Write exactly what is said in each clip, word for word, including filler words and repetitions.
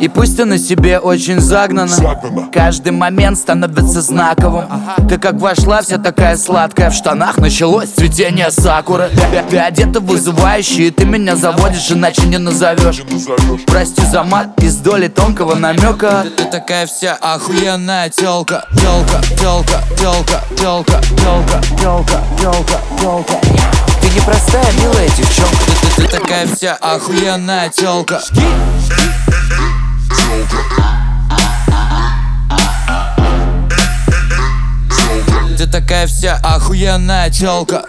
И пусть ты на себе очень загнана, каждый момент становится знаковым. Ты как вошла, вся такая сладкая, в штанах началось цветение сакуры. Ты одета вызывающе, и ты меня заводишь, иначе не назовешь. Прости за мат из доли тонкого намека. Ты такая вся охуенная тёлка, тёлка, тёлка, тёлка, тёлка, тёлка, тёлка, тёлка, тёлка. Ты не простая, милая девчонка. Ты, ты, ты такая вся охуенная тёлка. Ты такая вся охуенная тёлка.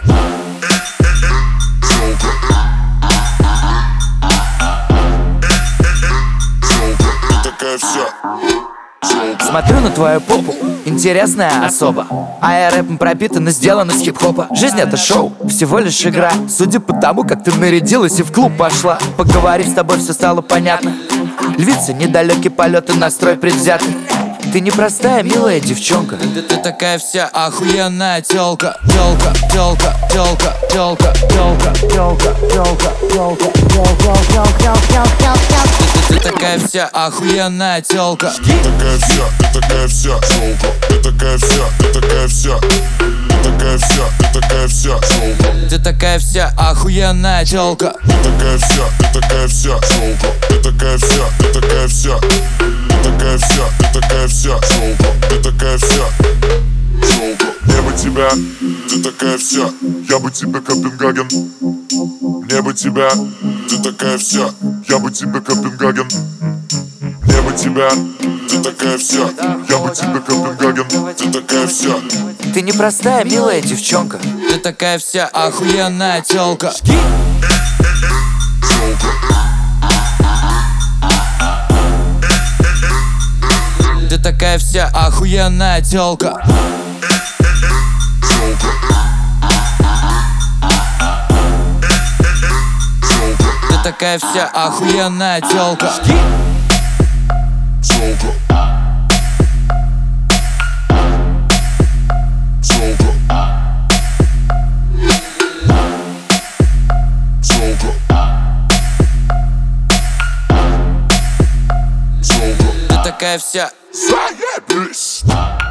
Ты такая вся. Смотрю на твою попу, интересная особа. А я рэпом пропитан и сделан из хип-хопа. Жизнь это шоу, всего лишь игра. Судя по тому, как ты нарядилась и в клуб пошла, поговорив с тобой, все стало понятно. Львица, недалекий полет и настрой предвзятый. Ты не простая, милая девчонка. Ты, ты такая вся охуенная тёлка. Тёлка, тёлка, тёлка, тёлка, тёлка, тёлка, тёлка, тёлка, тёлка. Ты такая вся охуенная тёлка. Ты такая вся, ты такая вся тёлка. Ты такая вся, ты такая вся. Ты такая вся, ты такая вся тёлка. Ты такая вся охуенная тёлка. Ты такая вся, ты такая вся тёлка. Ты такая вся, ты такая вся. Ты такая вся, ты такая вся тёлка. Ты такая вся тёлка. Мне бы тебя, ты такая вся. Я бы тебе Копенгаген. Мне бы тебя, ты такая вся. Я бы тебе Копенгаген. Мне бы тебя, ты такая вся. Я бы тебе Копенгаген. Ты такая вся. Ты не простая, милая девчонка. Ты такая вся охуенная тёлка. Ты такая вся охуенная тёлка. Ты такая вся охуенная тёлка. Ты такая вся. Заебись!